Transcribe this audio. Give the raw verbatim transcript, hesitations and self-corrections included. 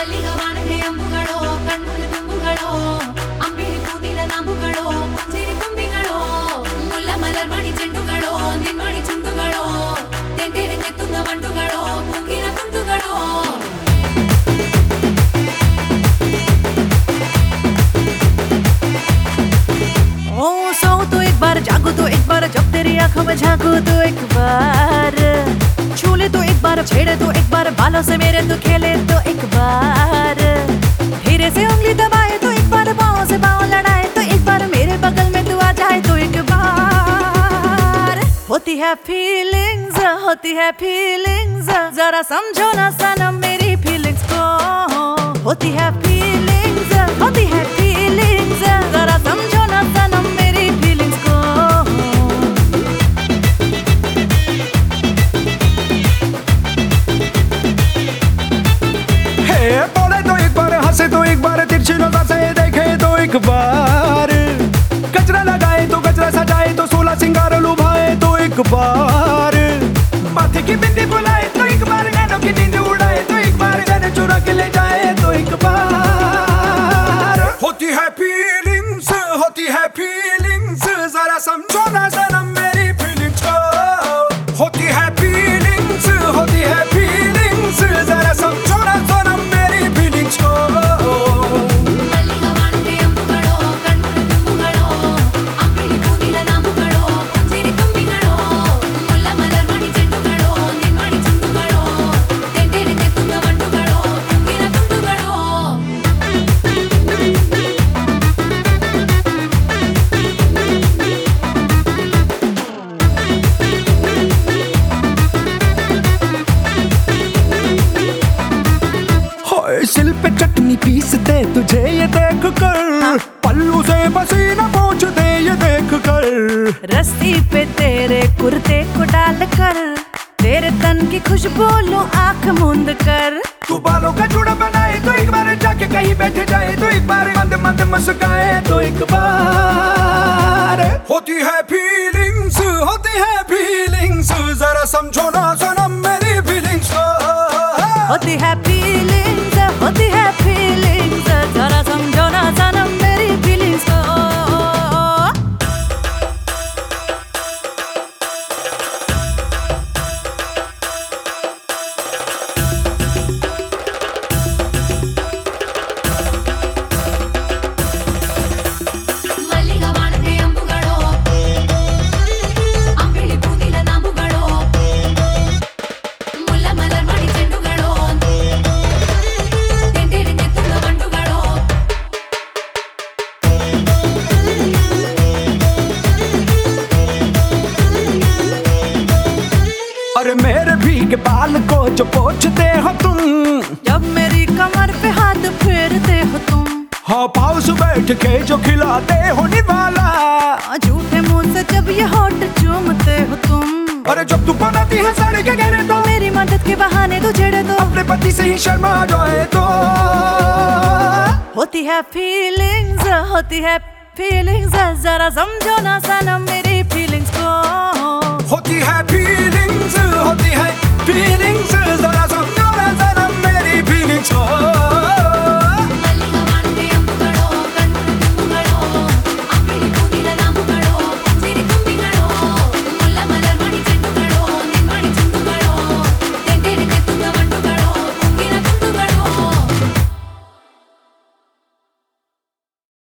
ಮಲ್ಲಿಗೆ ವಾಣಕ್ಕೆ ಅಂಬುಗಳೋ ಕಣ್ಣುಗಳ ತುಂಬುಗಳೋ ಅಂಬಿಳಿ ಕೂದಿಲ ನಾಂಬುಗಳೋ ಮುಂಜಿರಿ ತುಂಬಿಗಳೋ ಮುಲ್ಲ ಮಲರ್ ಮಣಿ ಚೆಂಡುಗಳೋ ನಿನ್ಮಣಿ ಚುಂಡುಗಳೋ ತೆಂಟೆರೆ ತೆತ್ತುಂಗ ಮಂಡುಗಳೋ ಮುಗಿನ ತುಂಡುಗಳೋ जागो तो एक बार, जब तेरी आंखों में झांको तो एक बार, छू ले तो एक बार, छेड़े तो एक बार, बालों से मेरे तो खेले तो एक बार, धीरे से उंगली दबाए तो एक बार, पाँव से पाँव लड़ाए तो एक बार, मेरे बगल में तू आ जाए तो एक बार। होती है फीलिंग्स, होती है फीलिंग्स, जरा समझो ना सनम मेरी फीलिंग्स को। होती है फीलिंग्स, होती है फीलिंग्स, जरा समझो ना सनम मेरी फीलिंग्स को। हे बोले तो एक बार, हंसे तो एक बार, तिरछी नजर से देखे तो एक बार, गजरा लगाए तो गजरा सजाए तो सोलह सिंगार लुभाए तो एक बार, माथे की बिंदी बुलाए तो एक बार, नैनों की नींद उड़ाए तो एक बार, जाने चुरा के ले जाए तो एक बार। होती है फीलिंग्स, होती है फीलिंग्स, जरा समझो ना सनम मेरी फीलिंग्स को। होती है फीलिंग्स, होती है फीलिंग्स, जरा समझो ना सनम मेरी फीलिंग्स को। ಮಲ್ಲಿಗೆ ವಾಣಕ್ಕೆ ಅಂಬುಗಳೋ ಕಣ್ಣುಗಳ ತುಂಬುಗಳೋ ಅಂಬಿಳಿ ಕೂದಿಲ ನಾಂಬುಗಳೋ ಮುಂಜಿರಿ ತುಂಬಿಗಳೋ ಮುಲ್ಲ ಮಲರ್ ಮಣಿ ಚೆಂಡುಗಳೋ ನಿನ್ಮಣಿ ಚುಂಡುಗಳೋ ತೆಂಟೆರೆ ತೆತ್ತುಂಗ ಮಂಡುಗಳೋ ಮುಗಿನ ತುಂಡುಗಳೋ सिल पे चटनी पीसते तुझे ये देख कर, पल्लू से पसीना पोंछते ये देख कर, रस्सी पे तेरे कुर्ते को डाल कर, तेरे तन की खुशबू लूं आँख मूंद कर। तू बालों का जुड़ा बनाए तो एक बार, जाके कहीं बैठ जाए तो एक बार, मंद मंद मुस्काए तो एक बार। होती है फीलिंग्स, होती है फीलिंग्स, जरा समझो ना सनम मेरी फीलिंग्स को। होती है फीलिंग्स, होती है फीलिंग्स, जरा समझो ना सनम मेरी फीलिंग्स को। ಮಲ್ಲಿಗೆ ವಾಣಕ್ಕೆ ಅಂಬುಗಳೋ ಅಂಬಿಳಿ ಕೂದಿಲ ನಾಂಬುಗಳೋ ಮುಲ್ಲ ಮಲರ್ ಮಣಿ ಚೆಂಡುಗಳೋ ತೆಂಟೆರೆ ತೆತ್ತುಂಗ ಮಂಡುಗಳೋ अरे मेरे भीगे बाल को जो पोंछते हो तुम, जब मेरी कमर पे हाथ फेरते हो तुम, हाँ पाँव से बैठ के जो खिलाते हो निवाला, झूठे मुंह से जब ये होठ चूमते हो तुम, अरे जब तू बनाती है साड़ी के घेरे तो, मेरी मदद के बहाने तू छेड़े तो, अपने पति से ही शर्मा जाए तो। होती है फीलिंग्स, होती है फीलिंग्स, जरा समझो ना सनम मेरी फीलिंग्स को। होती है फीलिंग्स, होती है